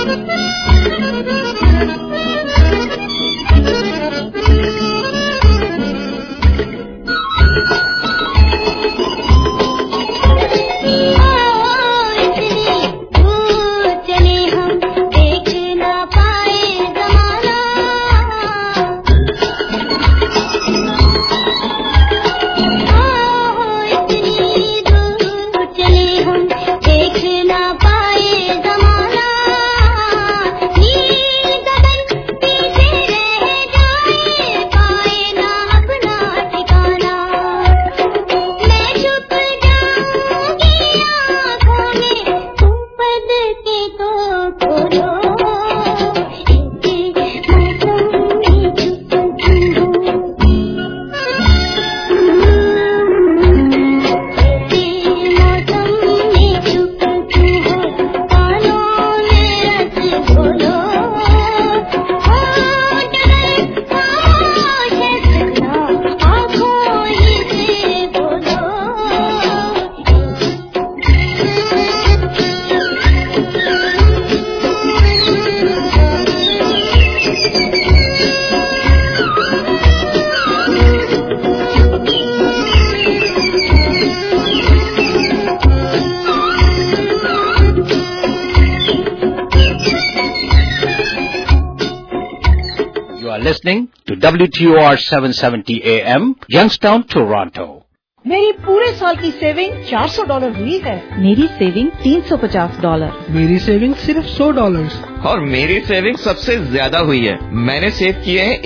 Listening to WTOR 770 AM, Youngstown, Toronto. मेरी पूरे साल की सेविंग $400 हुई है। मेरी सेविंग $350। मेरी सेविंग सिर्फ $100 और मेरी सेविंग सबसे ज्यादा हुई है। मैंने सेव किए हैं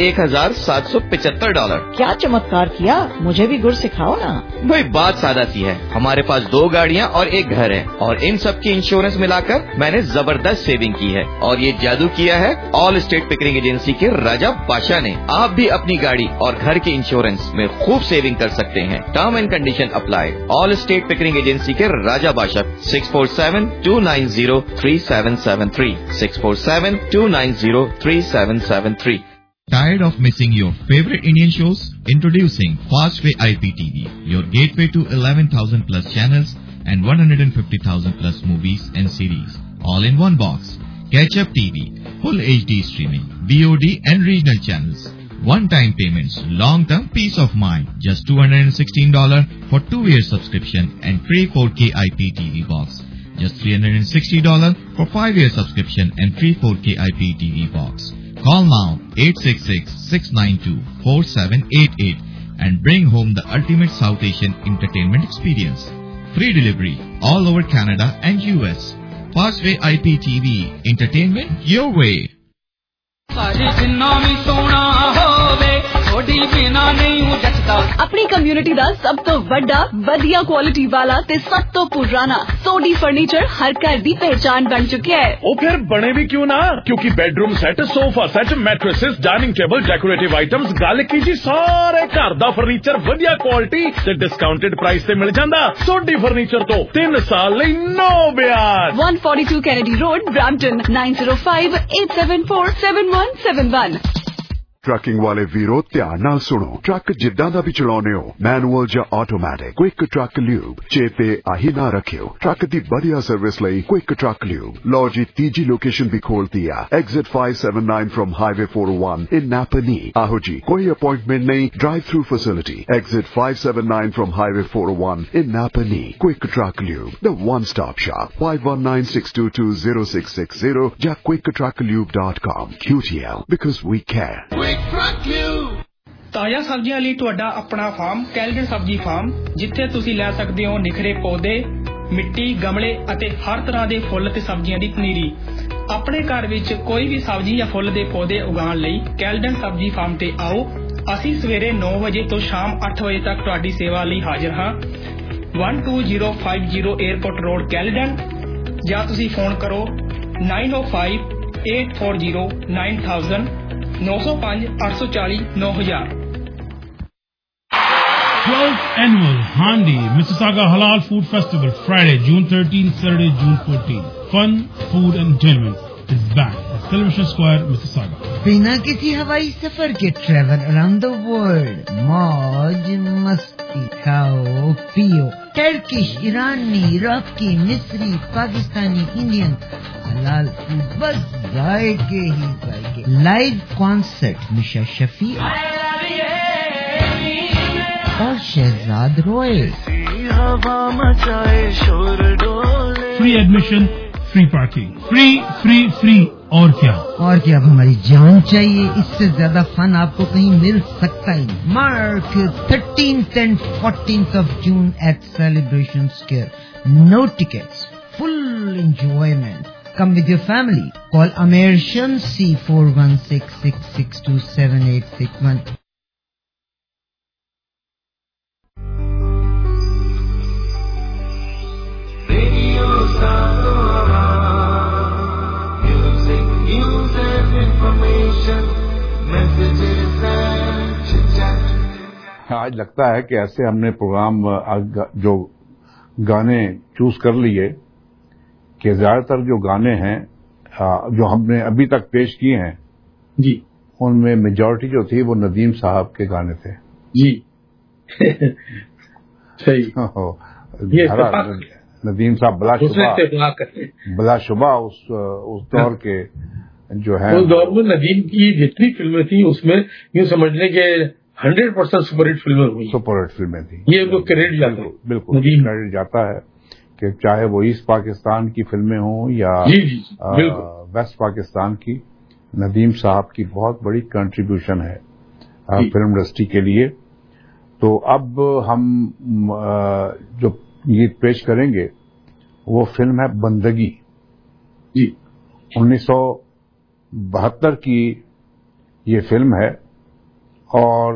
$1775। क्या चमत्कार किया, मुझे भी गुर सिखाओ ना। भाई बात सादा सी है, हमारे पास 2 गाड़ियाँ और 1 घर है और इन सब की इंश्योरेंस मिलाकर मैंने जबरदस्त सेविंग की है और ये जादू किया है ऑल स्टेट पिकरिंग एजेंसी के राजा बादशाह ने। आप भी अपनी गाड़ी और घर की इंश्योरेंस में खूब सेविंग कर सकते हैं। Term and condition apply. Allstate Pickering agency के राजा बादशाह 647-290-3773 647-290-3773। Tired of missing your favorite Indian shows? Introducing Fastway IPTV, your gateway to 11,000 plus channels and 150,000 plus movies and series, all in one box. Catch Up TV, full HD streaming, VOD and regional channels. One-time payments, long-term peace of mind. Just $216 for 2-year subscription and free 4K IPTV box. Just $360 for 5-year subscription and free 4K IPTV box. Call now 866-692-4788 and bring home the ultimate South Asian entertainment experience. Free delivery all over Canada and US. Fastway IPTV, entertainment your way. अपनी community दा सब तो बड़ा वधिया quality वाला ते सब तो पुराना सोडी फर्नीचर हर घर दी पहचान बन चुके हैं। ओ फिर बने भी क्यों ना, क्योंकि bedroom set, sofa set, mattresses, dining table, decorative items, गल कीजिए सारे घर दा फर्नीचर वधिया क्वालिटी ते डिस्काउंटेड प्राइस ते मिल जांदा। सोडी फर्नीचर तो 3 साल लई नो ब्याज। 142 Kennedy Road, Brampton, 9058747171। ट्रकिंग वाले वीरो ध्यान नाल सुनो। ट्रक जिद्दां दा भी चलाउने हो, मैनुअल या ऑटोमैटिक, क्विक ट्रक ल्यूब चेते आही ना रखियो। ट्रक दी बढ़िया सर्विस लई क्विक ट्रक ल्यूब। लो जी तीजी लोकेशन भी खोल दिया, exit 579 from highway 401 in Napanee. आहो जी कोई अपॉइंटमेंट नहीं, drive through facility, exit 579 from highway 401 in Napanee. Quick Truck Lube, the one stop shop. 5196220660 या quicktrucklube.com। QTL because we care। ਤਾਜ਼ਾ ਸਬਜ਼ੀਆਂ ਲਈ ਤੁਹਾਡਾ ਆਪਣਾ ਫਾਰਮ ਕੈਲਡਨ ਸਬਜ਼ੀ ਫਾਰਮ, ਜਿੱਥੇ ਤੁਸੀਂ ਲੈ ਸਕਦੇ ਹੋ ਨਿਖਰੇ ਪੌਦੇ, ਮਿੱਟੀ, ਗਮਲੇ ਅਤੇ ਹਰ ਤਰ੍ਹਾਂ ਦੇ ਫੁੱਲ ਤੇ ਸਬਜ਼ੀਆਂ ਦੀ ਪਨੀਰੀ। ਆਪਣੇ ਘਰ ਵਿੱਚ ਕੋਈ ਵੀ ਸਬਜ਼ੀ ਜਾਂ ਫੁੱਲ ਦੇ ਪੌਦੇ ਉਗਾਉਣ ਲਈ ਕੈਲਡਨ ਸਬਜ਼ੀ ਫਾਰਮ ਤੇ ਆਓ। ਅਸੀਂ ਸਵੇਰੇ 9 ਵਜੇ ਤੋਂ ਸ਼ਾਮ 8 ਵਜੇ ਤੱਕ ਤੁਹਾਡੀ ਸੇਵਾ ਲਈ ਹਾਜ਼ਰ ਹਾਂ। 12050 에어ਪੋਰਟ ਰੋਡ ਕੈਲਡਨ, ਜਾਂ ਤੁਸੀਂ ਫੋਨ ਕਰੋ 9058409000 905-840-9000। 12th Annual Handi Mississauga Halal Food Festival, Friday, June 13th, Saturday, June 14th. Fun, food and entertainment is back at Television Square, Mississauga. बिना किसी हवाई सफर के ट्रेवल अराउंड द वर्ल्ड, मौज मस्ती, खाओ पियो, टर्किश, ईरानी, इराकी, मिस्री, पाकिस्तानी, इंडियन, हलाल फूड, बस जायके ही जायके। लाइव कॉन्सर्ट मिशा शफी और Shehzad Roy. Free admission, free parking, free और क्या अब हमारी जान चाहिए। इससे ज्यादा फन आपको कहीं मिल सकता ही नहीं। Mark 13th and 14th of June at Celebration Square. No tickets, full enjoyment. Come with your family. Call Amer Shamsi 4166627861. आज लगता है कि ऐसे हमने प्रोग्राम जो गाने चूज कर लिए कि ज्यादातर जो गाने हैं जो हमने अभी तक पेश किए हैं जी, उनमें मेजॉरिटी जो थी वो नदीम साहब के गाने थे जी। सही। नदीम साहब बलाशुबा उस दौर के जो है, उस दौर में नदीम की जितनी फिल्में थी उसमें यूँ समझने के 100% सुपरहिट फिल्में हुई। सुपरहिट फिल्में थी, ये उनको क्रेडिट जाता है। बिल्कुल क्रेडिट जाता है कि चाहे वो ईस्ट पाकिस्तान की फिल्में हों या वेस्ट पाकिस्तान की, नदीम साहब की बहुत बड़ी कंट्रीब्यूशन है फिल्म इंडस्ट्री के लिए। तो अब हम जो गीत पेश करेंगे वो फिल्म है बंदगी जी। 1972 की ये फिल्म है और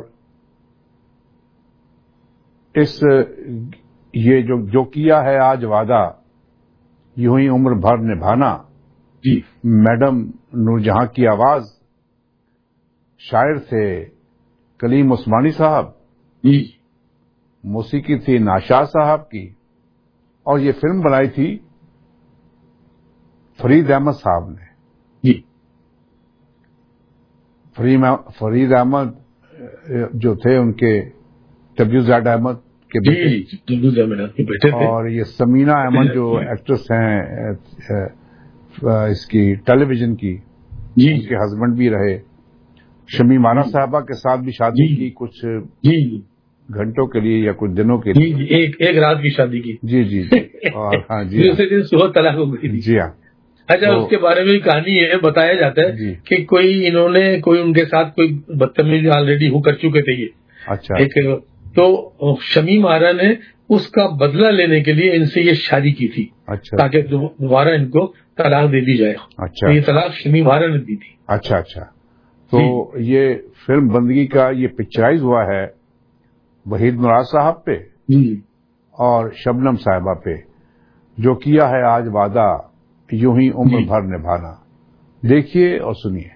ये जो किया है आज वादा यूं ही उम्र भर निभाना जी। मैडम नूरजहां की आवाज, शायर थे कलीम उस्मानी साहब जी, मौसीकी थी नाशाद साहब की और ये फिल्म बनाई थी फरीद अहमद साहब ने जी। फरीद अहमद जो थे उनके तब्यूज़ाद अहमद के बेटे और ये समीना अहमद जो एक्ट्रेस हैं इसकी टेलीविजन की, उनके हस्बैंड भी रहे। शमी मारा साहबा के साथ भी शादी की कुछ घंटों के लिए या कुछ दिनों के लिए, एक रात की शादी की। जी जी और हाँ जी, दूसरे दिन सुबह तलाक हो गई। जी हाँ। अच्छा, तो उसके बारे में कहानी है, बताया जाता है कि कोई उनके साथ कोई बदतमीजी ऑलरेडी हो कर चुके थे ये। अच्छा। तो शमी मारा ने उसका बदला लेने के लिए इनसे ये शादी की थी। अच्छा। ताकि दोबारा इनको तलाक दे दी जाए। अच्छा। तो ये तलाक शमी मारा ने दी थी। अच्छा अच्छा। तो ये फिल्म बंदगी का ये पिक्चराइज हुआ है वहीद मुराद साहब पे और शबनम साहिबा पे, जो किया है आज वादा यूं ही उम्र भर निभाना। देखिए और सुनिए।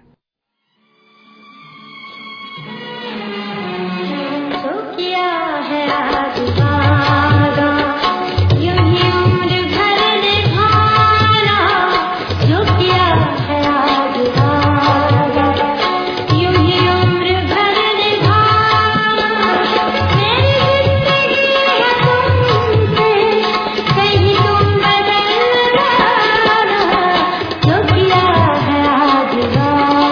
जो किया है आज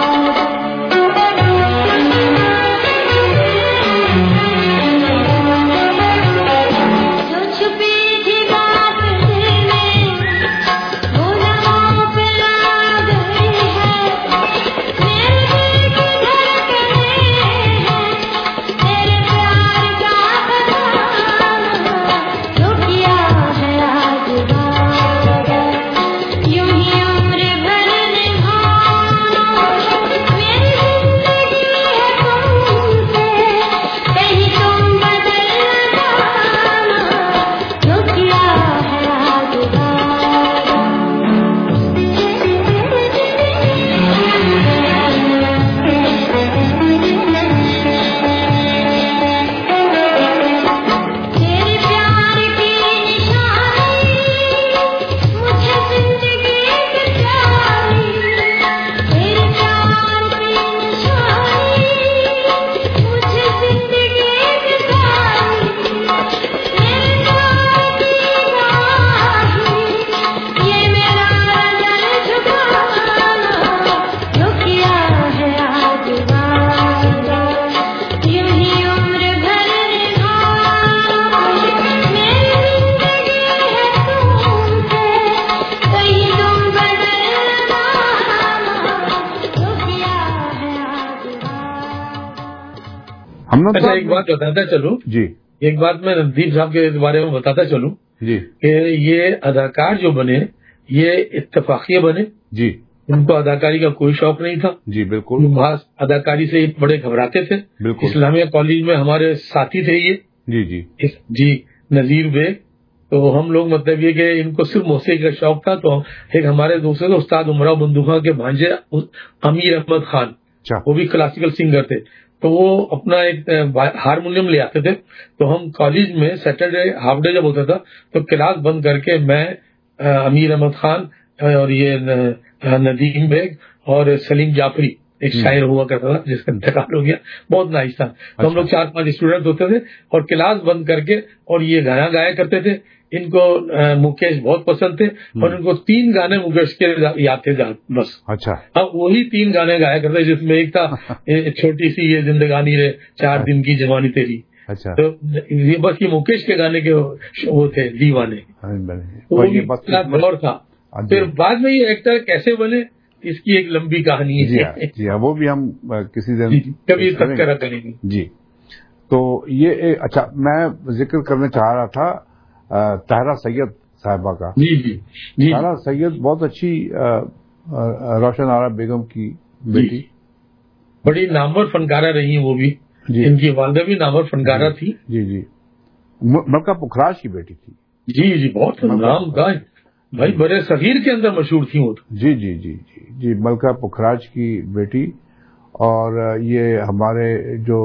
अच्छा, एक बात बताता चलूं जी, एक बात मैं रणदीप साहब के बारे में बताता चलूं जी, कि ये अदाकार जो बने ये इत्तेफाकिया बने जी, उनको अदाकारी का कोई शौक नहीं था जी, बिल्कुल, अदाकारी से बड़े घबराते थे, बिल्कुल। इस्लामिया कॉलेज में हमारे साथी थे ये जी जी जी नजीर बेग, तो हम लोग मतलब ये कि इनको सिर्फ मौसीकी का शौक था। तो एक हमारे दूसरे उस्ताद उमराव बंदूका के भांजे अमीर अहमद खान, वो भी क्लासिकल सिंगर थे, तो वो अपना एक हारमोनियम ले आते थे। तो हम कॉलेज में सैटरडे हाफ डे जब होता था तो क्लास बंद करके मैं, अमीर अहमद खान और ये नदीम बेग और सलीम जाफरी, एक शायर हुआ करता था जिसका इंतकाल हो गया, बहुत नाइस था। तो हम लोग 4-5 स्टूडेंट होते थे और क्लास बंद करके और ये गाना गाया करते थे। इनको मुकेश बहुत पसंद थे और इनको 3 गाने मुकेश के याद थे बस। अच्छा, अब वही 3 गाने गाया करते, जिसमें एक था छोटी सी ये जिंदगानी रे, 4 दिन की जवानी तेरी। अच्छा, तो ये बस ये मुकेश के गाने के वो थे दीवाने, तो ये दौर था। फिर बाद में ये एक्टर कैसे बने इसकी एक लंबी कहानी है जी, वो भी हम किसी दिन कभी तस्करा करेंगे जी। तो ये अच्छा, मैं जिक्र करना चाह रहा था ताहरा सैयद साहिबा का जी जी जी। ताहरा सैयद बहुत अच्छी रोशन आरा बेगम की बेटी, बड़ी नामवर फनकारा रही है वो भी, इनकी वालदा भी नामवर फनकारा थी जी जी। मलका पुखराज की बेटी थी जी जी, बहुत नाम का भाई, बड़े सगीर के अंदर मशहूर थी वो जी जी जी जी जी। मलका पुखराज की बेटी, और ये हमारे जो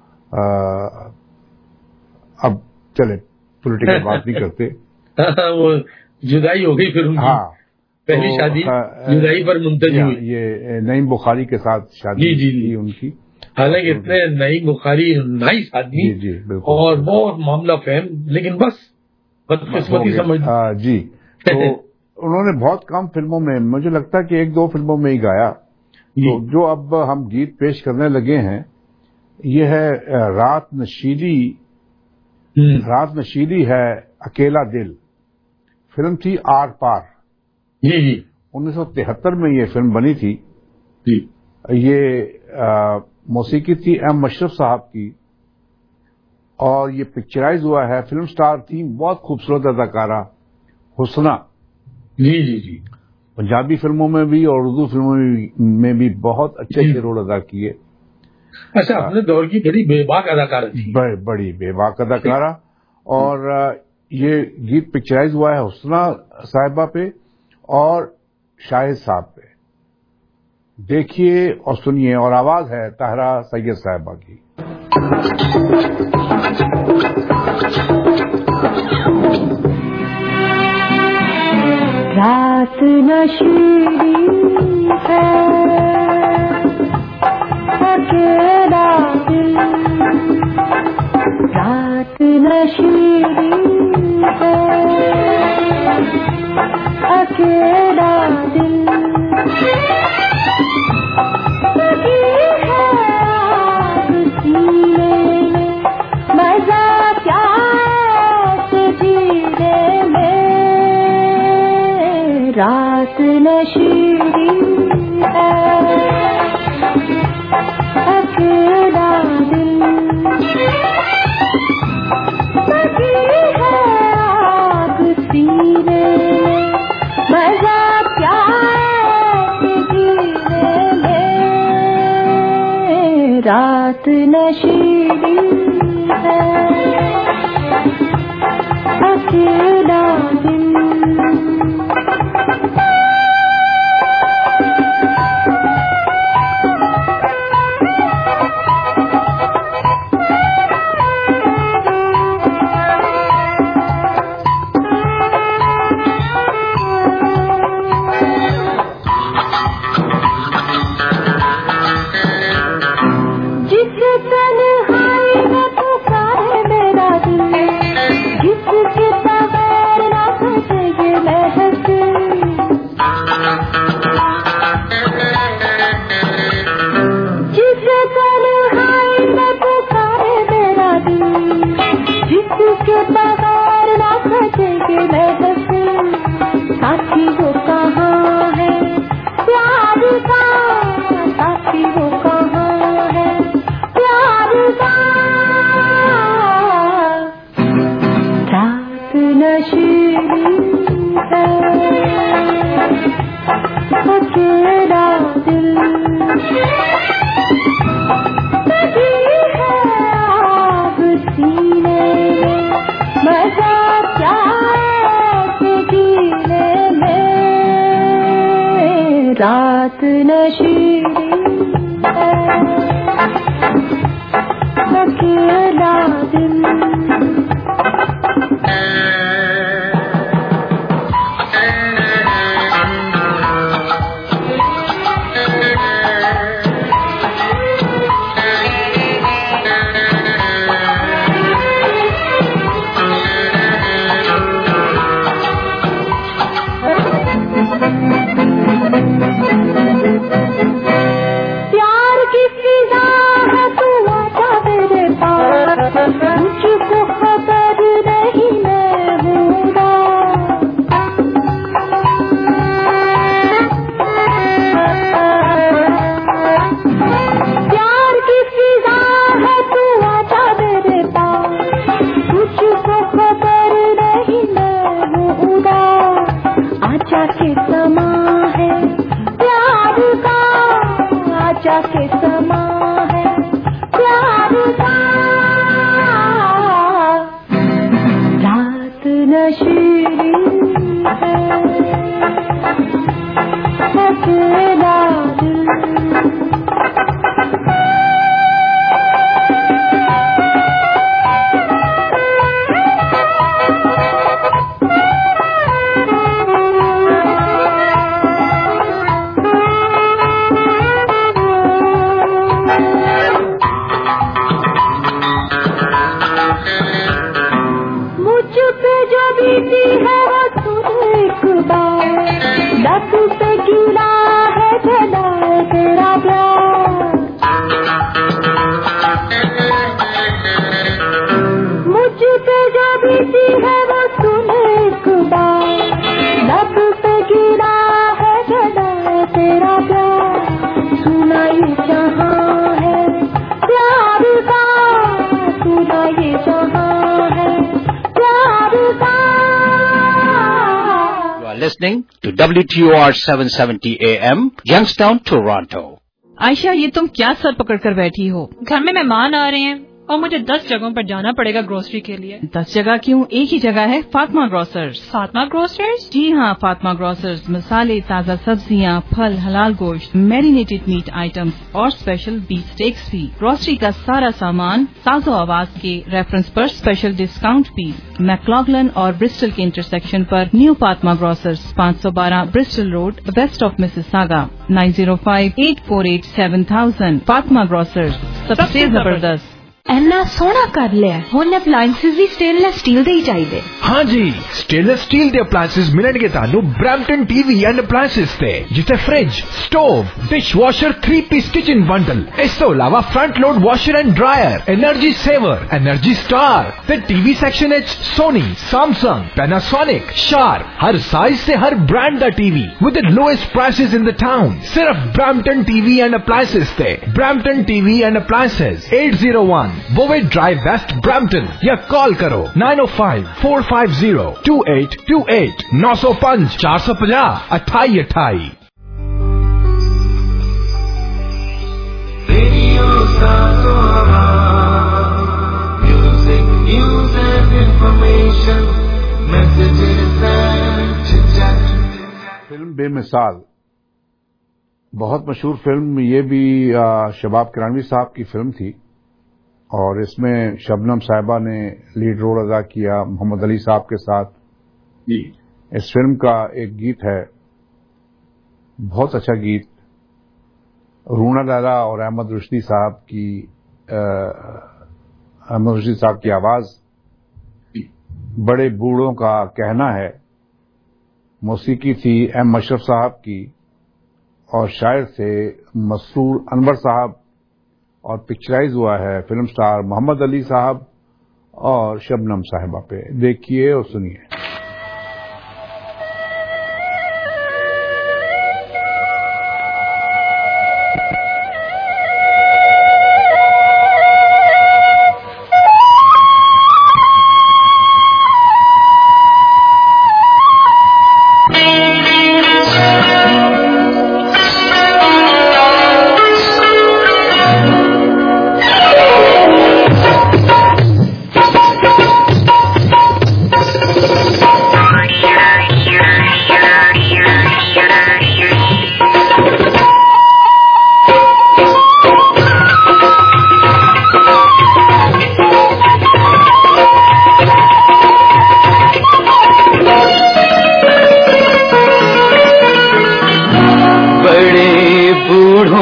अब चले पॉलिटिकल बात नहीं करते वो जुदाई हो गई फिर उनकी, हाँ, पहली तो, शादी जुदाई पर मुंतज हुई। ये नईम बुखारी के साथ शादी जी जी उनकी, हालांकि इतने नईम बुखारी नाइस आदमी जी जी, और बहुत मामला फहम, लेकिन बस बदकिस्मती समझ जी। तो उन्होंने बहुत कम फिल्मों में, मुझे लगता है कि 1-2 फिल्मों में ही गाया। तो जो अब हम गीत पेश करने लगे हैं ये है रात नशीली है अकेला दिल, फिल्म थी आर पार जी जी, 1973 में ये फिल्म बनी थी जी। ये मौसीकी थी एम मशरफ साहब की, और ये पिक्चराइज हुआ है, फिल्म स्टार थी बहुत खूबसूरत अदाकारा हुस्ना जी जी जी। पंजाबी फिल्मों में भी और उर्दू फिल्मों में भी बहुत अच्छे रोल अदा किए। अच्छा, अपने दौर की बड़ी बेबाक अदाकारा थी, बड़ी बेबाक अदाकारा। और ये गीत पिक्चराइज हुआ है हुस्ना साहिबा पे और शाहिद साहब पे। देखिए और सुनिए, और आवाज है ताहरा सैयद साहिबा की। रात नशीली है अकेला दिल, रात नशीली है अकेला दिल, लगी है आग सीने में, मजा क्या है जीने में, रात नशीली है अकेला दिल, लगी है आग सीने में, मजा क्या है जीने में, रात नशीली है अकेला दिल। साथी वो कहाँ है प्यार का, साथी वो कहाँ है प्यार का। अकेला दिल लगी है आग सीने में, मजा क्या है जीने में, रात नशीली है अकेला दिल। प्यार की फिजा है तू आजा मेरे पास, मुझको खबर नहीं मैं हूँ प्यार की फिजा है तू आजा मेरे पास, मुझको खबर नहीं मैं हूँ आजा के समा है प्यार का, आजा के समा है प्यार का, रात नशीली है अकेला दिल। मुझ पे जो बीती है वो सुन एक बार, लब पे गिरा है भला तेरा प्यार। मुझ पे जो बीती है वो सुन एक बार, लब पे गिरा है भला तेरा प्यार। सुना ये जहां है प्यार का, सुना ये जहां है प्यार का। You are listening to WTOR 770 AM, Youngstown, Toronto. Ayesha, ये तुम क्या सर पकड़ कर बैठी हो? घर में मेहमान आ रहे हैं और मुझे 10 जगहों पर जाना पड़ेगा ग्रोसरी के लिए। 10 जगह क्यों? एक ही जगह है, फातिमा ग्रोसर्स। फातिमा ग्रोसर्स? जी हाँ, फातिमा ग्रोसर्स मसाले, ताज़ा सब्जियाँ, फल, हलाल गोश्त, मैरिनेटेड मीट आइटम्स और स्पेशल बीफ स्टेक्स भी। ग्रोसरी का सारा सामान साजो आवाज के रेफरेंस पर स्पेशल डिस्काउंट भी। मैक्लॉगलन और ब्रिस्टल के इंटरसेक्शन पर new Fatima grocers, 512 Bristol road, west of Mississauga, 9058487000। Fatima grocers, सबसे जबरदस्त। ਇੰਨਾ ਸੋਹਣਾ ਕਰ ਲਿਆ। ਹੁਣ ਅਪਲਾਈਐਂਸਸ ਵੀ ਸਟੇਨਲੈਸ ਸਟੀਲ ਦੇ ਹੀ ਚਾਹੀਦੇ। हाँ जी, स्टेनलेस स्टील ਦੇ ਅਪਲਾਈਐਂਸਸ ਮਿਲਣਗੇ ਤੁਹਾਨੂੰ ਬ੍ਰੈਂਪਟਨ ਟੀਵੀ ਐਂਡ ਅਪਲਾਈਐਂਸਸ ਤੇ, ਜਿੱਥੇ fridge, stove, dishwasher 3-piece kitchen bundle, ਇਸ ਤੋਂ ਇਲਾਵਾ front load washer and dryer, energy saver, energy star ਤੇ ਟੀਵੀ ਸੈਕਸ਼ਨ ਵਿੱਚ ਸੋਨੀ, ਸੈਮਸੰਗ, ਪੈਨਾਸੋਨਿਕ, ਸ਼ਾਰ, ਹਰ ਸਾਈਜ਼ ਤੇ ਹਰ ਬ੍ਰਾਂਡ ਦਾ TV with the lowest prices in the town। ਸਿਰਫ ਬ੍ਰੈਂਪਟਨ ਟੀਵੀ ਐਂਡ ਅਪਲਾਈਐਂਸਸ ਤੇ। Brampton TV and appliances 801 Bovett Drive West, Brampton, या call करो 905-450-2828 905 450 2828। Radio music, news and information, messages and chit-chat। Film Bemisal बहुत मशहूर film, ये भी शबाब किरानवी साहब की फिल्म थी और इसमें शबनम साहिबा ने लीड रोल अदा किया मोहम्मद अली साहब के साथ। इस फिल्म का एक गीत है, बहुत अच्छा गीत, रूना लैला और अहमद रुश्दी साहब की आवाज। बड़े बूढ़ों का कहना है। मौसीकी थी एम अशरफ साहब की और शायर थे मसरूर अनवर साहब, और पिक्चराइज हुआ है फिल्म स्टार मोहम्मद अली साहब और शबनम साहिबा पे। देखिए और सुनिए।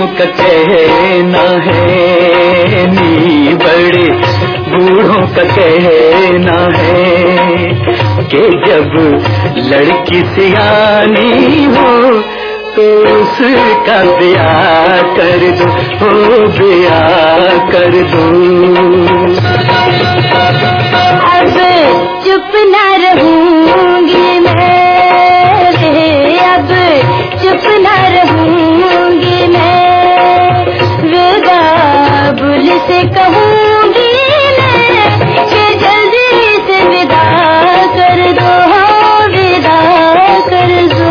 बूढ़ों का कहना है नी, बड़े बूढ़ों का कहना है कि जब लड़की सियानी हो तो उसका ब्याह कर दो, हो ब्याह कर दो। अब चुप न रहूंगी मैं रे, अब चुप न रहूंगी मैं, विदा बुल से कहूंगी मैं कि जल्दी से विदा कर दो, विदा कर दो।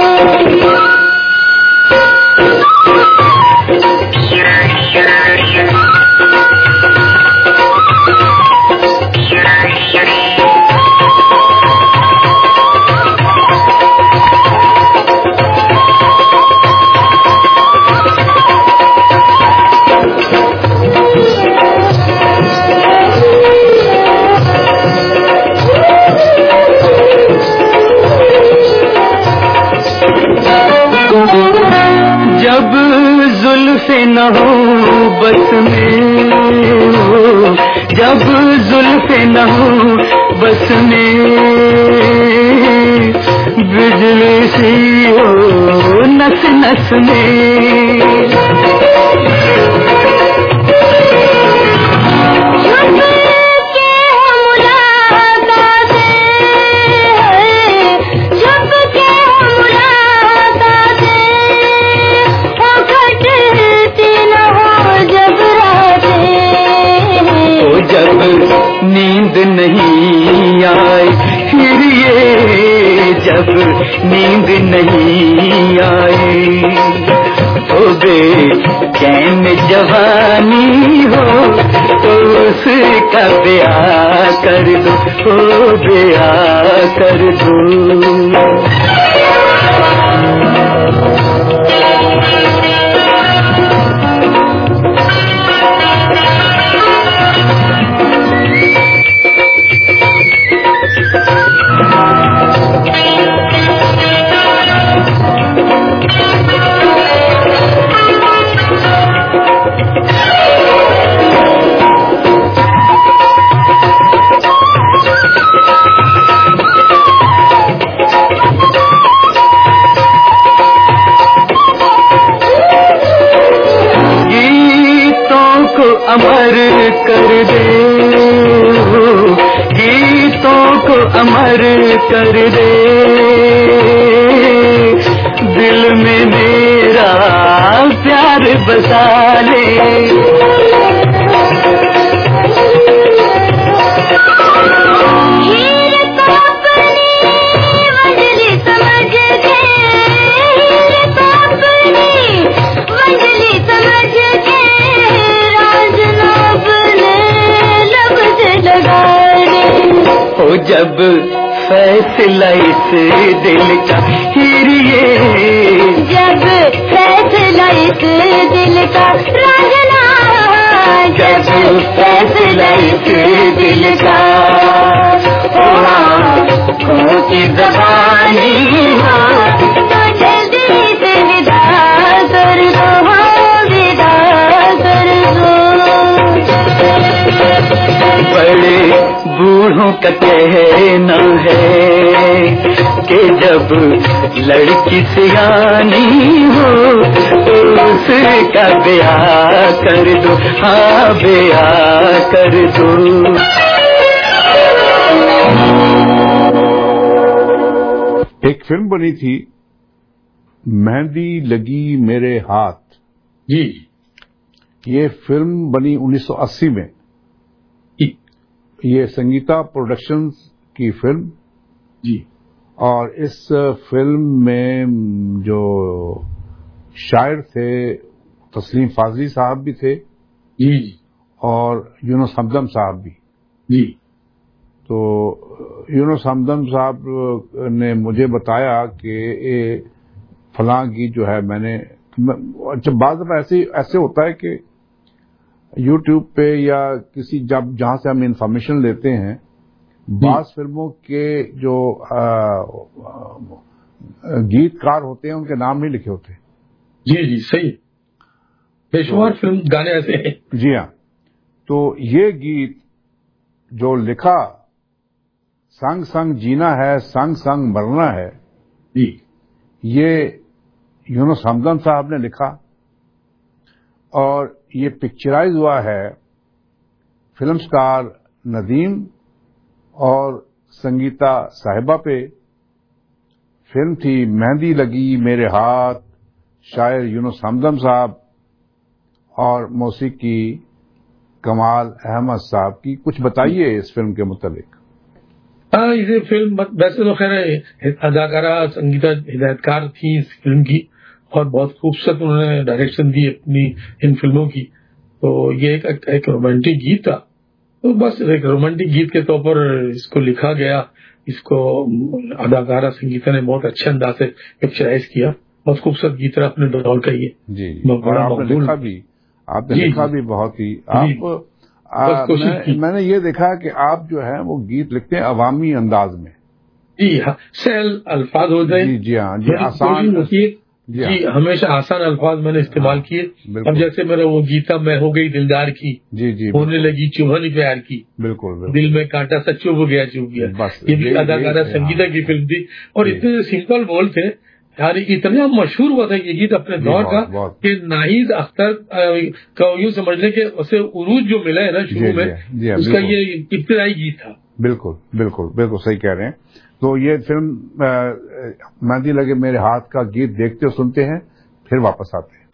जब जुल्फे न हो बस में, जब जुल्फे न हो बस में, बिजली सी हो नस नस में। जब नींद नहीं आए फिर ये, जब नींद नहीं आए तो बेचैन जवानी हो तो उसका ब्याह कर दो, हो ब्याह कर दो। अमर कर दे, गीतों को अमर कर दे, दिल में मेरा प्यार बसा ले। जब फैसला इस दिल का फिर ये, जब फैसला इस दिल का राजना, जब फैसला इस दिल का आँखों की ज़बानी हो तो जल्दी से विदा कर दो, विदा कर दो। बड़े बूढ़ों का कहना है कि जब लड़की सियानी हो तो उसका ब्याह कर दो, हाँ ब्याह कर दो। एक फिल्म बनी थी मेहंदी लगी मेरे हाथ जी, ये फिल्म बनी 1980 में। ये संगीता प्रोडक्शंस की फिल्म जी, और इस फिल्म में जो शायर थे तस्लीम फाजली साहब भी थे जी, और यूनुस हमदम साहब भी जी। तो यूनुस हमदम साहब ने मुझे बताया कि ये फलां गीत जो है मैंने, अच्छा बाद में ऐसे होता है कि YouTube पे या किसी जहां से हम इंफॉर्मेशन लेते हैं, बास फिल्मों के जो गीतकार होते हैं उनके नाम नहीं लिखे होते। जी जी सही। बेशुमार फिल्म गाने ऐसे हैं। जी हाँ, तो ये गीत जो लिखा, संग संग जीना है संग संग मरना है, जी, ये यूनुस हमदम साहब ने लिखा और ये पिक्चराइज हुआ है फिल्म स्टार नदीम और संगीता साहिबा पे। फिल्म थी मेहंदी लगी मेरे हाथ, शायर यूनुस हमदम साहब और मौसीकी कमाल अहमद साहब की। कुछ बताइए इस फिल्म के मुतालिक। हाँ, ये फिल्म वैसे तो खैर अदाकारा संगीता हिदायतकार थी इस फिल्म की और बहुत खूबसूरत उन्होंने डायरेक्शन दी अपनी इन फिल्मों की। तो ये एक रोमांटिक गीत था, तो बस एक रोमांटिक गीत के तौर पर इसको लिखा गया। इसको अदाकारा संगीता ने बहुत अच्छे अंदाज से पिक्चराइज किया। बहुत खूबसूरत गीत रहा अपने दौर का ये जी। और आपने लिखा भी बहुत ही। मैंने ये देखा कि आप जो है वो गीत लिखते हैं अवामी अंदाज में। जी हाँ, सहल अल्फाज होते हैं। जी हाँ जी, आसान जी, हमेशा आसान अल्फाज मैंने इस्तेमाल किए। अब जैसे मेरा वो गीता मैं हो गई दिलदार की, जी जी, होने लगी चुभन प्यार की, बिल्कुल दिल में कांटा सा चुभ गया। ये भी अदाकारा संगीता की फिल्म थी और इतने सिंपल बोल थे यार, इतना मशहूर हुआ था ये गीत अपने दौर का कि नाहिद अख्तर का यूं समझ लें कि उसे उरूज जो मिला है ना शुरू में, उसका ये इब्तिदाई गीत था। बिल्कुल बिल्कुल बिल्कुल सही कह रहे हैं। तो ये फिल्म मेहंदी लगे मेरे हाथ का गीत देखते और सुनते हैं, फिर वापस आते हैं।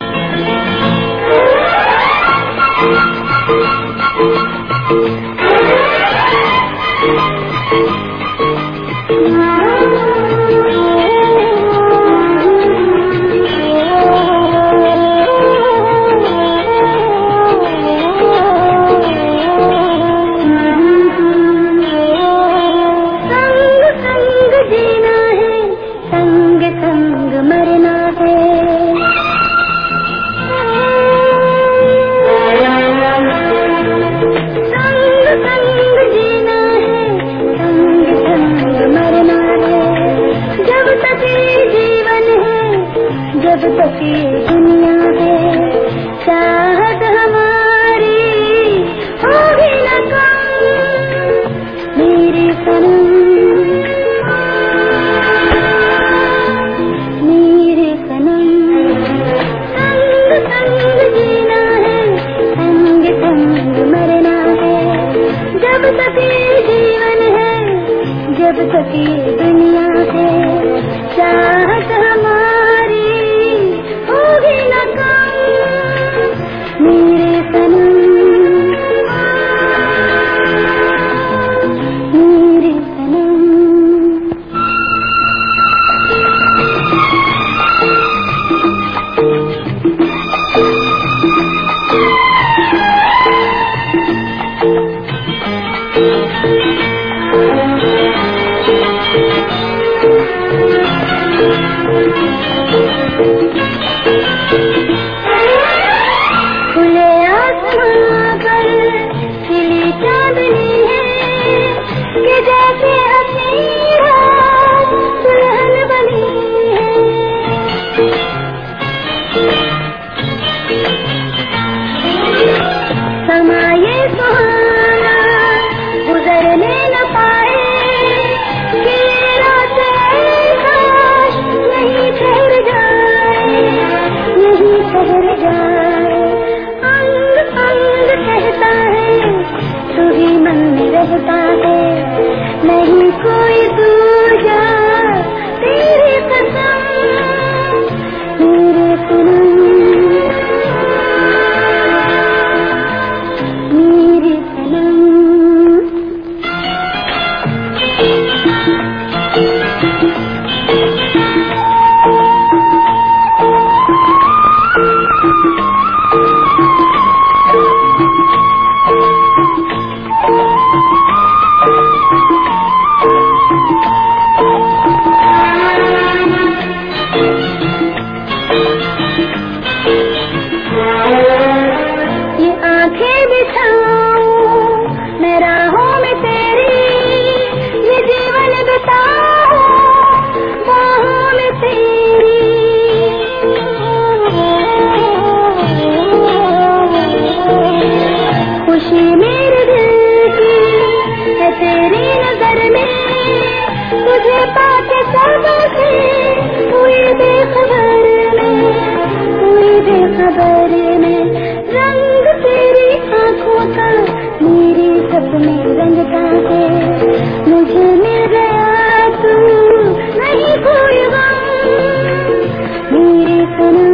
में रंग काटे मुझे मिल गया तू नहीं कोई गम मेरे सनम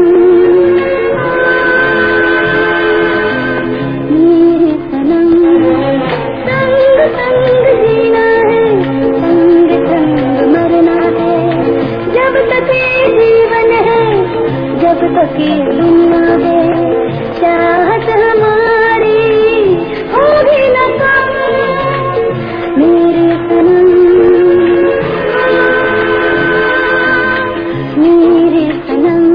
संग संग जीना है संग संग मरना है जब तक ये जीवन है जब तक ये दुनिया है चाहत हमारी होगी न कम मेरे सनम मेरे सनम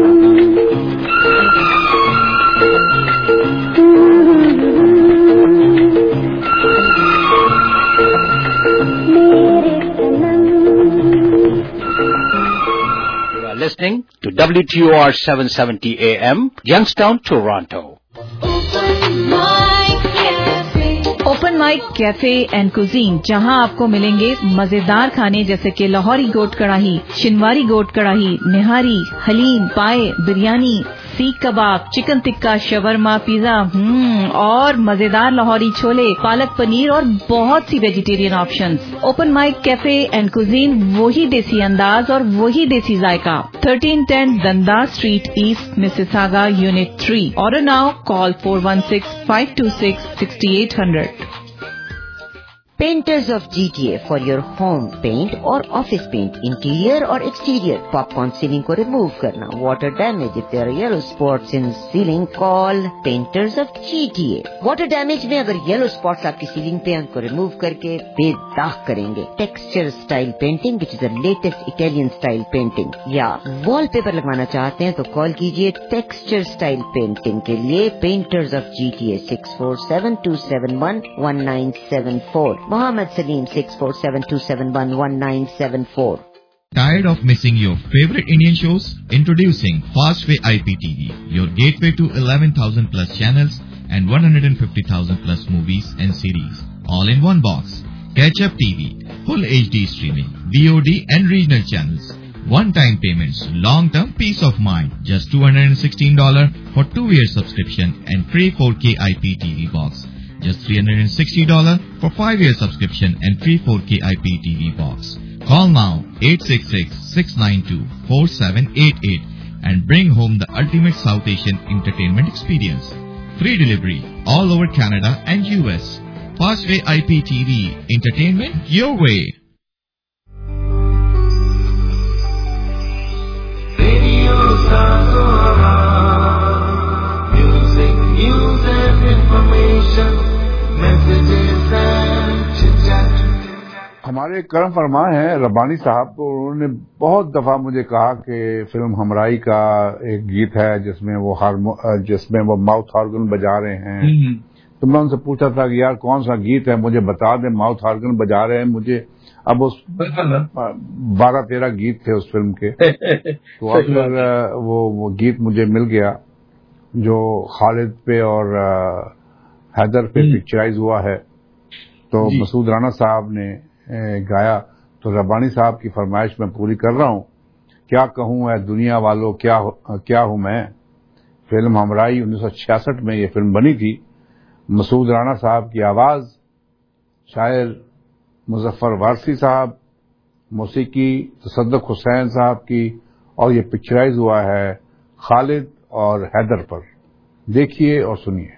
Listening to WTOR 770 AM, Youngstown, Toronto. Open mic cafe and cuisine, जहां आपको मिलेंगे मजेदार खाने जैसे कि लाहौरी गोट कढ़ाई, शिनवारी गोट कढ़ाई, निहारी, haleem, paya, biryani, seekh kebab, chicken tikka, shawarma, pizza और मजेदार लाहौरी छोले, पालक पनीर और बहुत सी vegetarian options. Open mic cafe and cuisine, वही देसी अंदाज और वही देसी जायका। 1310 Dundas street east, Mississauga, unit 3। Order now, call 416-526-6800। Painters of GTA for your home paint or office paint, interior or exterior. Popcorn ceiling को remove करना, water damage, if there are yellow spots in ceiling, call Painters of GTA. Water damage में अगर yellow spots आपकी ceiling पे उनको remove करके बेदाग करेंगे. Texture style painting, which is the latest Italian style painting. या wallpaper लगवाना चाहते हैं तो call कीजिए Texture style painting के लिए Painters of GTA 647-271-1974. Mohammed Salim 647-271-1974. Tired of missing your favorite Indian shows? Introducing Fastway IPTV, your gateway to 11,000 plus channels and 150,000 plus movies and series, all in one box. Catch Up TV, full HD streaming, VOD and regional channels. One-time payments, long-term peace of mind. Just $216 for 2-year subscription and free 4K IPTV box. Just $360 for 5-year subscription and free 4K IPTV box. Call now 866-692-4788 and bring home the ultimate South Asian entertainment experience. Free delivery all over Canada and US. Fastway IPTV, entertainment your way. Radio music, news and information. हमारे करम फरमा हैं रब्बानी साहब, तो उन्होंने बहुत दफा मुझे कहा कि फिल्म हमराई का एक गीत है जिसमें वो माउथ ऑर्गन बजा रहे हैं। तो मैं उनसे पूछा था कि यार कौन सा गीत है, मुझे बता दें। माउथ ऑर्गन बजा रहे हैं मुझे, अब उस 12-13 गीत थे उस फिल्म के। तो अब वो गीत मुझे मिल गया जो खालिद पे और हैदर पे पिक्चराइज हुआ है। तो मसूद राना साहब ने गाया। तो रब्बानी साहब की फरमाइश मैं पूरी कर रहा हूँ। क्या कहूँ ऐ दुनिया वालों, क्या हूँ मैं। फिल्म हमराई 1966 में ये फिल्म बनी थी। मसूद राना साहब की आवाज, शायर मुजफ्फर वारसी साहब, मौसीकी तसद्दुक हुसैन साहब की, और ये पिक्चराइज हुआ है खालिद और हैदर पर। देखिए और सुनिए।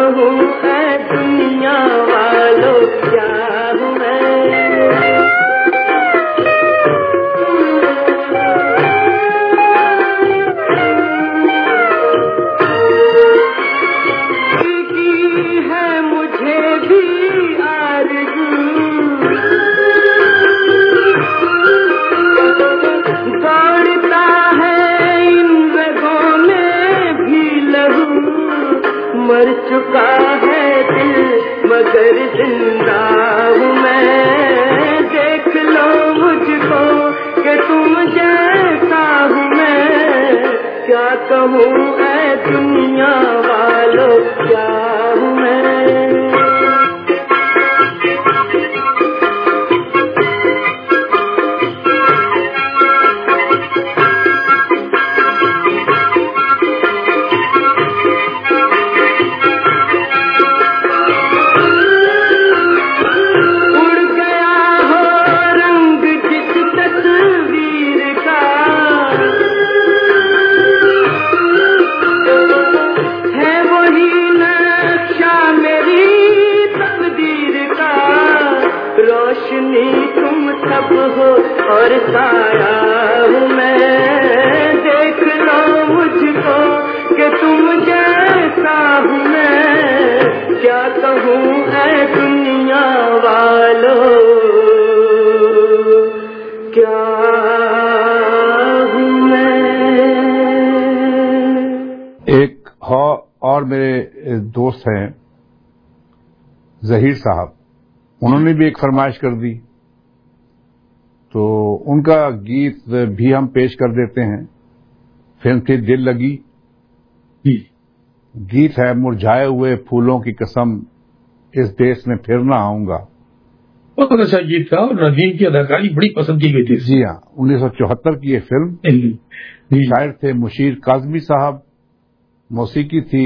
कहूँ ऐ दुनिया वालों क्या हूँ मैं। की है मुझे भी आरज़ू, दौड़ता है इन रगों में भी लहू, मर चुका है दिल मगर जिंदा हूँ मैं। देख लो मुझको कि तुम जैसा हूँ मैं, क्या कहूँ ऐ दुनिया वालों क्या हूँ मैं। सब हो और साया हूँ मैं। देख लो मुझको कि तुम जैसा हूँ मैं, क्या कहूँ ऐ दुनिया वालों क्या हूँ मैं। एक और मेरे दोस्त हैं जहीर साहब, उन्होंने भी एक फरमाइश कर दी, तो उनका गीत भी हम पेश कर देते हैं। फिल्म थी दिल लगी, गीत है मुरझाए हुए फूलों की कसम, इस देश में फिर ना आऊंगा। बहुत अच्छा गीत था और नदीम की अदाकारी बड़ी पसंद की गई थी। जी हाँ, 1974 की ये फिल्म। शायर थे मुशीर काज़मी साहब, मौसीकी थी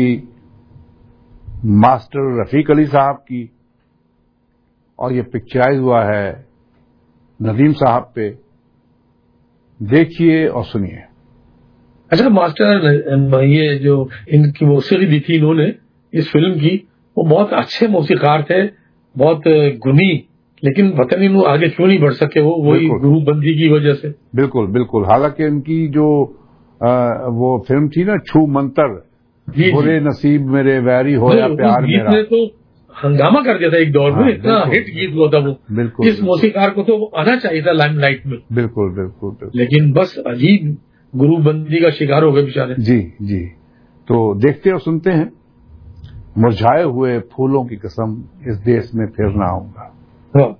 मास्टर रफीक अली साहब की, और ये पिक्चराइज हुआ है नदीम साहब पे। देखिए और सुनिए। अच्छा मास्टर, ये जो इनकी मौसीकी दी थी इन्होंने इस फिल्म की, वो बहुत अच्छे मौसीकार थे, बहुत गुनी, लेकिन पता नहीं वो आगे क्यों नहीं बढ़ सके, वो वही गुरुबंदी की वजह से। बिल्कुल बिल्कुल। हालांकि इनकी जो वो फिल्म थी ना छू मंतर, बुरे नसीब मेरे वैरी हो या प्यार मेरा, तो हंगामा कर दिया था एक दौर में, इतना हिट गीत हुआ था वो। बिल्कुल। इस मौसीकार को तो आना चाहिए था लाइमलाइट में। बिल्कुल बिल्कुल बिल्कुल। लेकिन बस अजीब गुरुबंदी का शिकार हो गए बेचारे। जी जी। तो देखते और सुनते हैं मुरझाए हुए फूलों की कसम, इस देश में फिर ना आऊंगा। हाँ।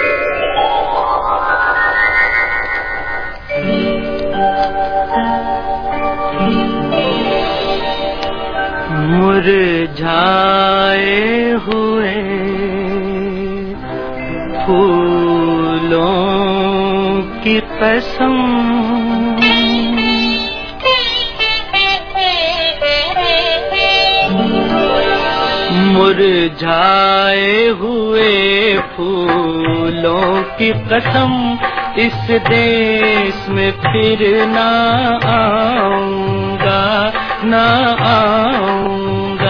मुरझाए हुए फूलों की कसम, मुरझाए हुए फूलों की कसम, इस देश में फिर ना आऊंगा, ना आऊंगा।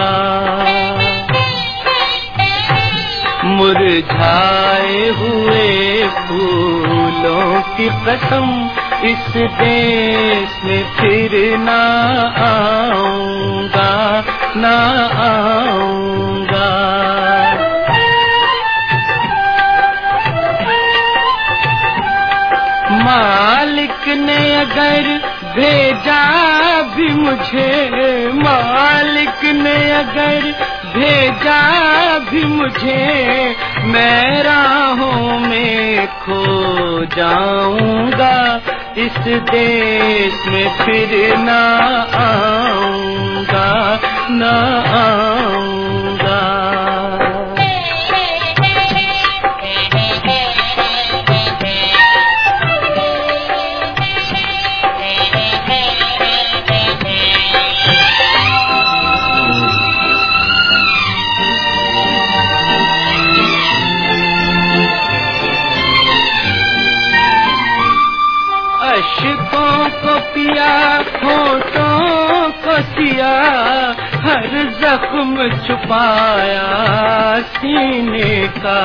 मुरझाए हुए फूलों की कसम, इस देश में फिर ना आऊंगा, ना आऊंगा। मालिक ने अगर भेजा भी मुझे, मालिक ने अगर भेजा भी मुझे, मैं राहों में खो जाऊंगा, इस देश में फिर ना आऊंगा, ना आऊंगा। अश्कों को पिया, होठों को सिया, हर जख्म छुपाया सीने का।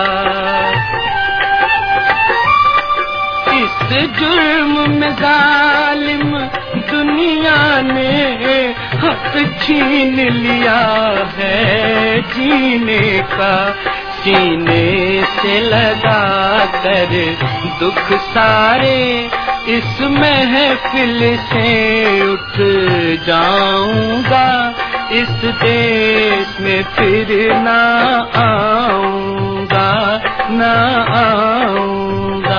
इस जुर्म में जालिम दुनिया ने हक छीन लिया है जीने का। सीने से लगा कर दुख सारे इस महफिल से उठ जाऊंगा। इस देश में फिर ना आऊंगा, ना आऊंगा।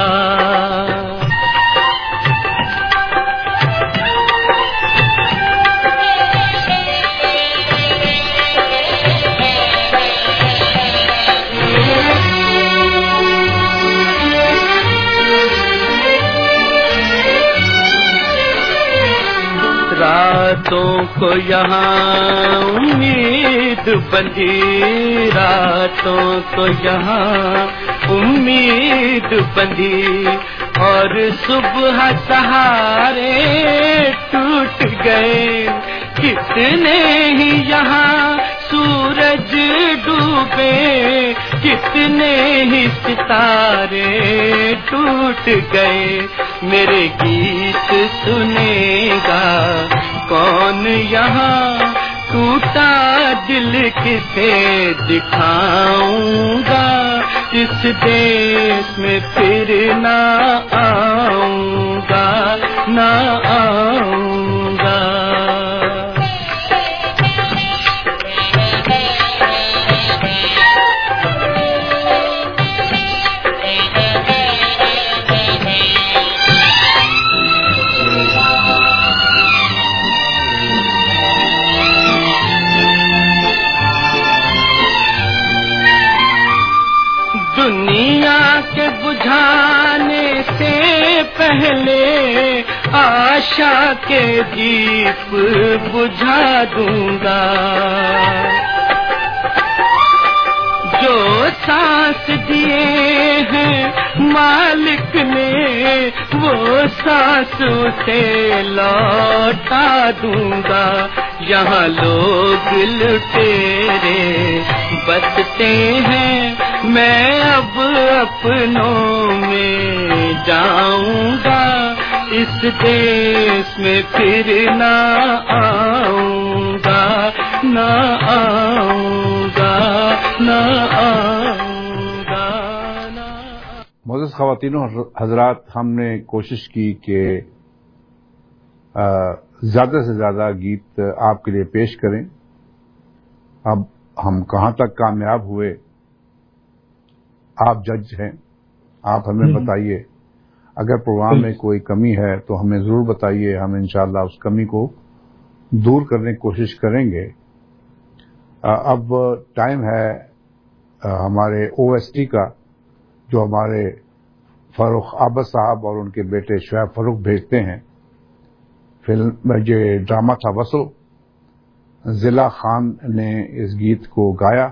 रातों को यहाँ उम्मीद बंधी, रातों को यहाँ उम्मीद बंधी, और सुबह सहारे टूट गए। कितने ही यहाँ सूरज डूबे, कितने ही सितारे टूट गए। मेरे गीत सुनेगा कौन यहाँ, टूटा दिल किसे दिखाऊंगा। इस देश में फिर ना आऊंगा, ना आऊंगा। दुनिया के बुझाने से पहले आशा के दीप बुझा दूंगा। जो सांस दिए हैं मालिक ने, वो सांस उसे लौटा दूंगा। यहाँ लोग लुटेरे बसते हैं, मैं अब अपनों में जाऊंगा। इस देश में फिर ना आऊंगा, ना आऊंगा, ना आऊंगा। मोअज़्ज़ज़ ख़वातीन और हज़रात, हमने कोशिश की कि ज्यादा से ज्यादा गीत आपके लिए पेश करें। अब हम कहां तक कामयाब हुए, आप जज हैं, आप हमें बताइए। अगर प्रोग्राम में कोई कमी है तो हमें जरूर बताइए, हम इंशाअल्लाह उस कमी को दूर करने की कोशिश करेंगे। अब टाइम है हमारे OST का, जो हमारे फारूक आबद साहब और उनके बेटे शुएब फारूक भेजते हैं। फिल्म ये ड्रामा था वसल, जिला खान ने इस गीत को गाया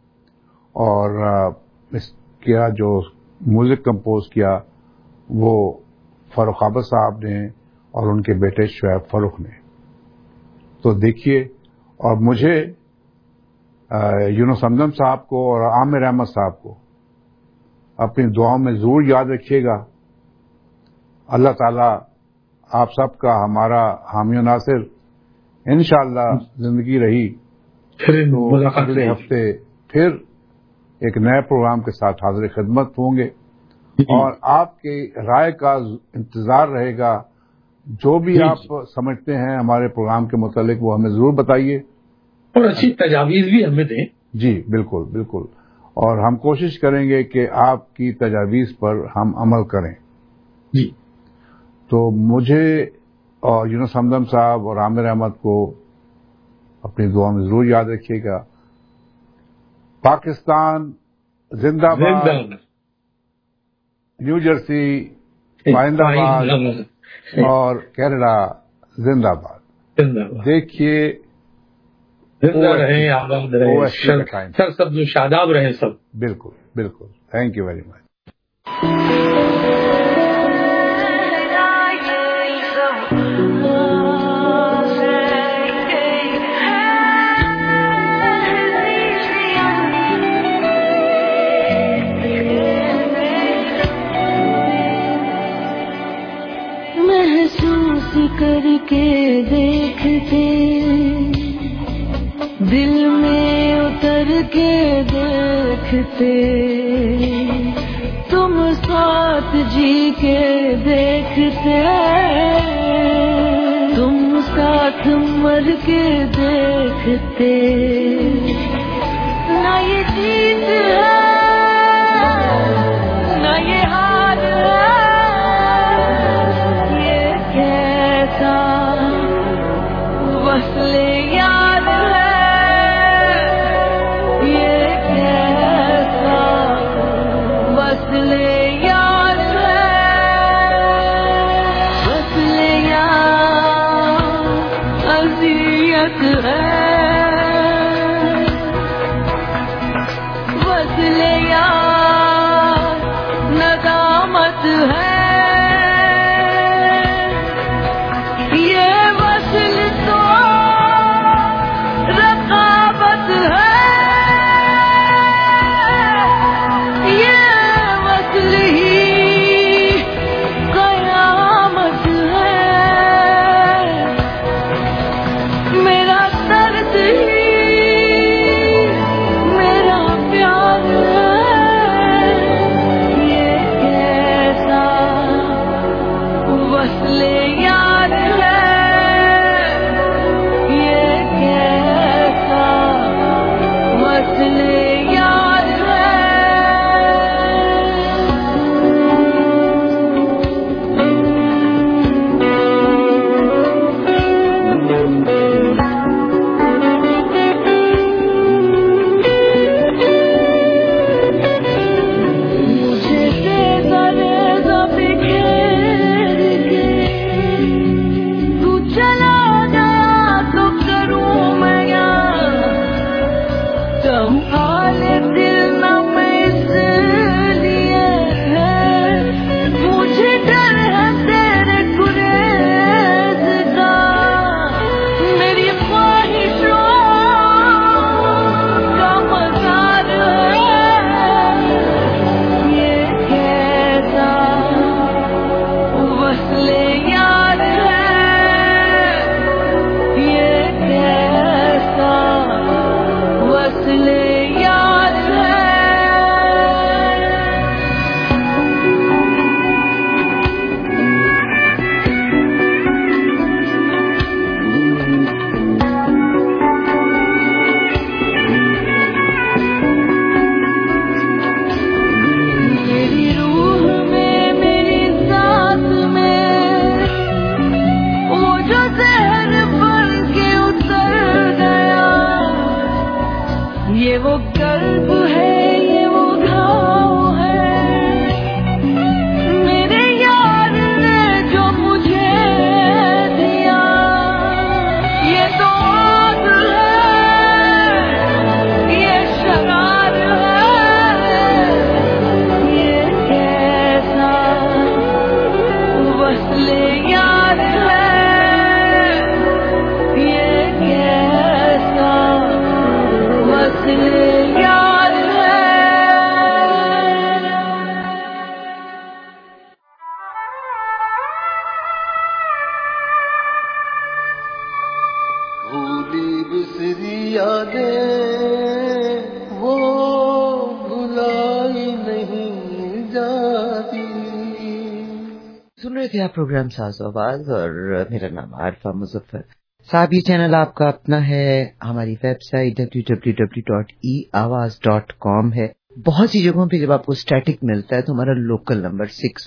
और इसका जो म्यूजिक कंपोज किया वो फारूक आबद साहब ने और उनके बेटे शुएब फारूक ने। तो देखिए, और मुझे यूनुस हमदम साहब को और आमिर अहमद साहब को अपनी दुआओं में जरूर याद रखिएगा। अल्लाह ताला आप सबका, हमारा हामी नासिर, इंशाअल्लाह जिंदगी रही तो अगले हफ्ते फिर एक नए प्रोग्राम के साथ हाजिर खिदमत होंगे और आपके राय का इंतजार रहेगा। जो भी आप समझते हैं हमारे प्रोग्राम के मुतालिक वो हमें जरूर बताइए और अच्छी तजावीज भी हमें दें। जी बिल्कुल बिल्कुल, और हम कोशिश करेंगे कि आपकी तजावीज पर हम अमल करें। जी, तो मुझे और यूनुस हमदम साहब और आमिर अहमद को अपनी दुआ में जरूर याद रखिएगा। पाकिस्तान जिंदाबाद, न्यू जर्सी जिंदाबाद और कनाडा जिंदाबाद। देखिए, जिंदा रहें, आबाद रहें, सर सब शादाब रहें सब। बिल्कुल बिल्कुल, थैंक यू वेरी मच। करके देखते, दिल में उतर के देखते, तुम साथ जी के देखते, तुम साथ मर के देखते। ना ये जीत है ना ये हार है, ये कैसा वस्ले याद है, ये कैसा वस्ले याद है, वस्ले याद अज़ियत है, वस्ले याद नदामत है, ये वस्ल तो रकाबत है, ये वस्ल ही क़यामत है, मेरा दर्द ही मेरा प्यार है, ये कैसा वस्ले याद है, ये कैसा वस्ले याद है। मुझे रेज़ा बिखेर के तू चला गया तो करूं मैं यार, संभाले दिल न मैं इसलिए है, मुझे डर है तेरे गुरेज का, मेरी ख्वाहिशों का मज़ार है, ये कैसा वस्ले याद है, ये कैसा वस्ले याद है। मेरी रूह में मेरी सांस में वो जो जहर बन के उतर गया, ये वो कल्ब है ये वो घाव है, मेरे यार ने जो मुझे दिया, ये तो आग है ये शरार है, ये कैसा वस्ले याद है, ये कैसा वस्ले याद है। भूली बिसरी यादें वो भुलाई नहीं जाती। सुन रहे थे आप प्रोग्राम साज़ आवाज और मेरा नाम आरफा मुजफ्फर साहब। ये चैनल आपका अपना है, हमारी वेबसाइट www.eawaz.com है। बहुत सी जगहों पे जब आपको स्टैटिक मिलता है तो हमारा लोकल नंबर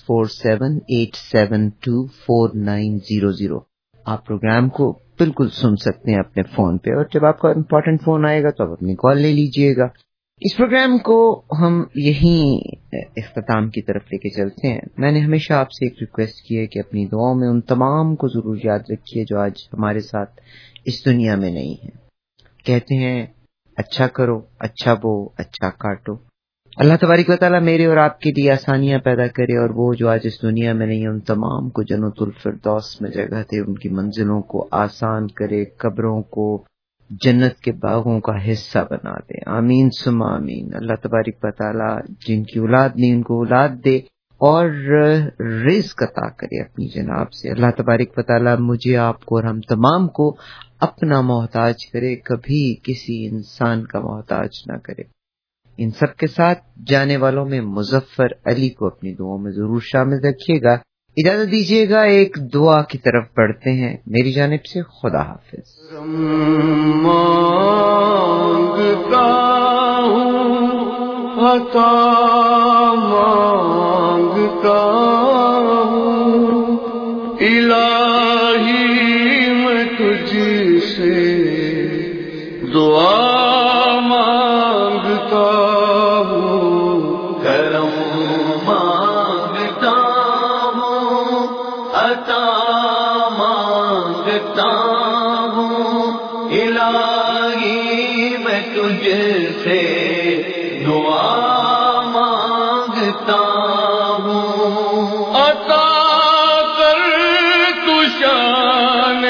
6478724900, आप प्रोग्राम को बिल्कुल सुन सकते हैं अपने फोन पे, और जब आपका इम्पोर्टेंट फोन आएगा तो आप अपनी कॉल ले लीजिएगा। इस प्रोग्राम को हम यहीं इख्तिताम की तरफ लेके चलते हैं। मैंने हमेशा आपसे एक रिक्वेस्ट की है कि अपनी दुआओं में उन तमाम को जरूर याद रखिए जो आज हमारे साथ इस दुनिया में नहीं है। कहते हैं अच्छा करो, अच्छा बो, अच्छा काटो। अल्लाह तबारिक व तआला मेरे और आपके लिए आसानियां पैदा करे, और वो जो आज इस दुनिया में नहीं है उन तमाम को जन्नतुल फिरदौस में जगह दे, उनकी मंजिलों को आसान करे, कब्रों को जन्नत के बागों का हिस्सा बना दे। आमीन सुम्मा आमीन। अल्लाह तबारिक व तआला जिनकी औलाद नहीं उनको औलाद दे, और रिज़्क़ अता करे अपनी जनाब से। अल्लाह तबारक व तआला मुझे, आपको और हम तमाम को अपना मोहताज करे, कभी किसी इंसान का मोहताज ना करे। इन सब के साथ जाने वालों में मुजफ्फर अली को अपनी दुआओं में जरूर शामिल रखिएगा। इजाजत दीजिएगा, एक दुआ की तरफ बढ़ते हैं। मेरी जानिब से खुदा हाफिज। मांगता हूँ अता मांगता हूँ इलाही मैं तुझसे दुआ मांगता हूँ, करम मांगता हूँ, अता मांगता हूँ इलाही मैं तुझसे दुआ मांगता हूँ। अता कर तू शान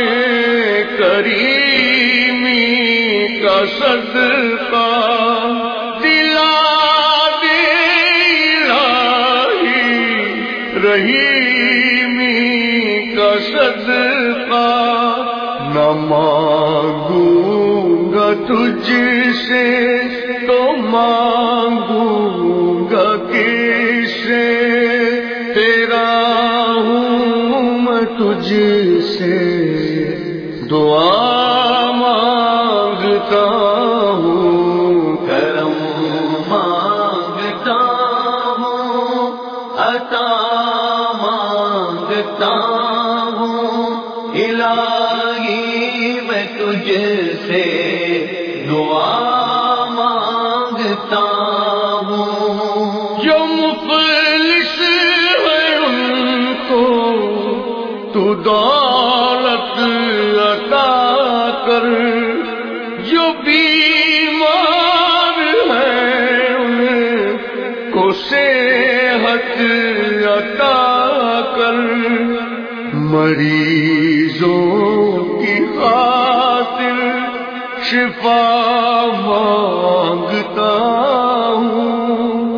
करीमी का सदका दिला दे इलाही रहीमी का सदका। न मांगूंगा तुझसे तो मांगूंगा किससे, तेरा हूँ मैं तुझसे दुआ मांगता हूँ, करम मांगता हूँ, अता मांगता हूँ इलाही मैं तुझसे दुआ मांगता हूँ। जो मुफलिस है उनको तू दौलत अता कर, जो बीमार है उनको सेहत अता कर। मरीजों की खातिर शिफा मांगता हूँ,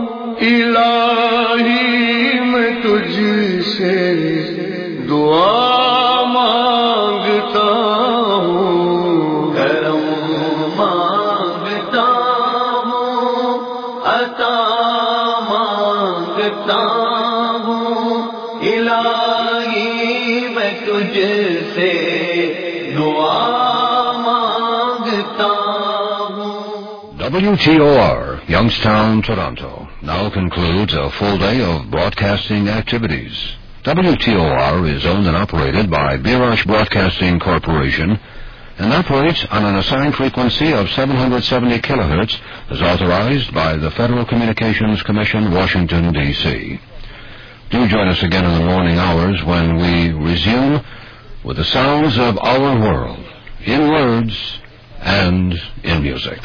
इलाही मैं तुझसे दुआ मांगता हूँ, करम मांगता हूँ, अता मांगता हूँ इलाही मैं तुझसे दुआ मांगता हूँ। WTOR, Youngstown, Toronto, now concludes a full day of broadcasting activities. WTOR is owned and operated by Birash Broadcasting Corporation and operates on an assigned frequency of 770 kilohertz as authorized by the Federal Communications Commission, Washington, D.C. Do join us again in the morning hours when we resume with the sounds of our world, in words and in music.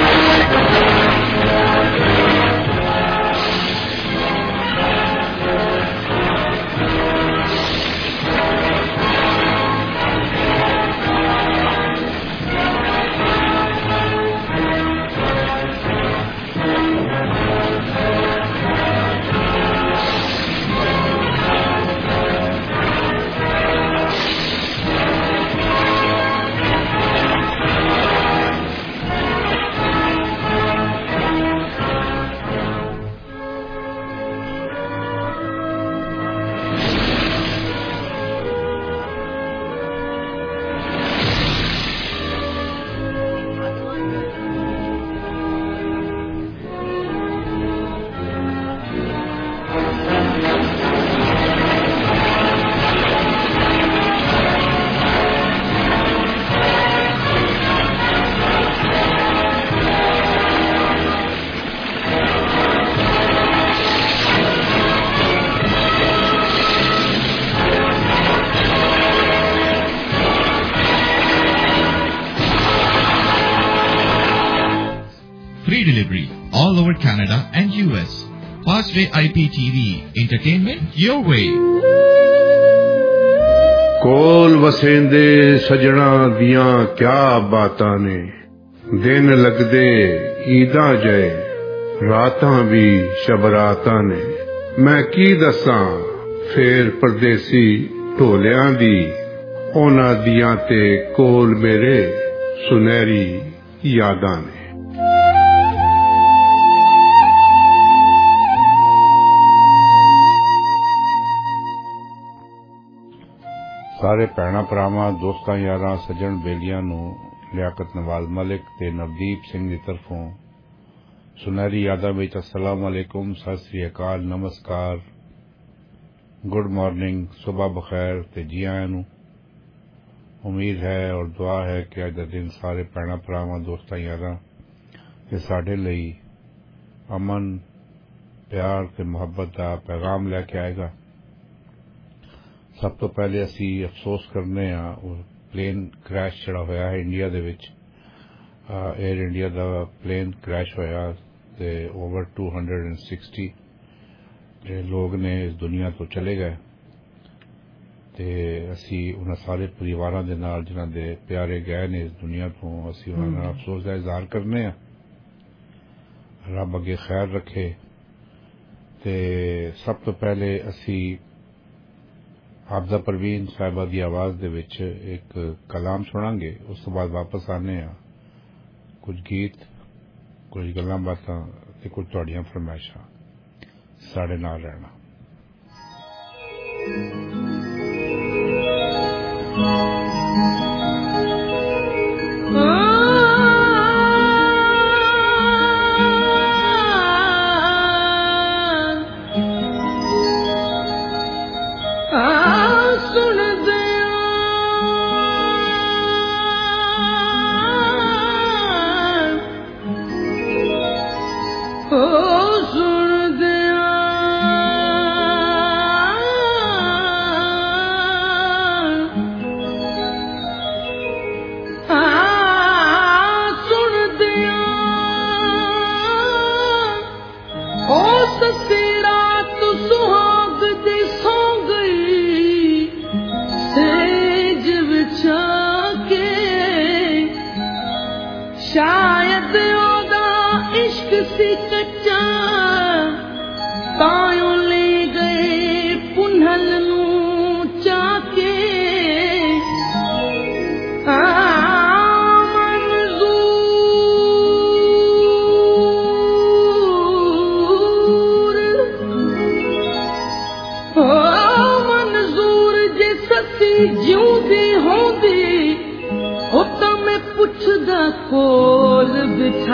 Free delivery all over Canada and US. Fastway IPTV, entertainment your way. कोल वसेंदे सजना दियां क्या बातां ने, दिन लगदे ईदां जय रातां भी शबरातां ने। मैं की दसां फेर परदेसी ढोलियां दी ਉਹਨਾਂ ਦੀਆਂ ਤੇ ਕੋਲ ਮੇਰੇ ਸੁਨਹਿਰੀ ਯਾਦਾਂ ਨੇ। ਸਾਰੇ ਭੈਣਾਂ ਭਰਾਵਾਂ ਦੋਸਤਾਂ ਯਾਰਾਂ ਸੱਜਣ ਬੇਲੀਆਂ ਨੂੰ ਲਿਆਕਤ ਨਵਾਜ਼ ਮਲਿਕ ਤੇ ਨਵਦੀਪ ਸਿੰਘ ਦੀ ਤਰਫੋਂ ਸੁਨਹਿਰੀ ਯਾਦਾਂ ਵਿੱਚ अस्सलाम वालेकुम, सत श्री अकाल, नमस्कार, गुड मॉर्निंग, सुबह बखैर ते जी आयां नूं। उम्मीद है और दुआ है कि अज दा दिन सारे भैणां भरावां दोस्तां यारां ते साडे लई अमन प्यार ते मुहब्बत दा पैगाम लैके आएगा। सब तो पहले असी अफसोस करने प्लेन क्रैश जिहड़ा होया है इंडिया दे विच, एयर इंडिया दा प्लेन क्रैश होया ते ओवर 260 जे लोग ने इस दुनिया तो चले गए ते असी उन्हां सारे परिवारां दे नाल जिन्हां दे प्यारे गए ने इस दुनिया तो असी उन्हां दा अफसोस दा इज़हार करने रब अगे खैर रखे। ते सब तो पहले असी आपदा परवीन साहिबा दी आवाज दे विच एक कलाम सुनांगे, उस तो बाद वापस आने कुछ गीत, कुछ गल्लां बातां ते कुछ तुहाडियां फरमाइशां। साडे नाल रहना। जिउंदी होंदी हो तां मैं पुछदा कोल बिठा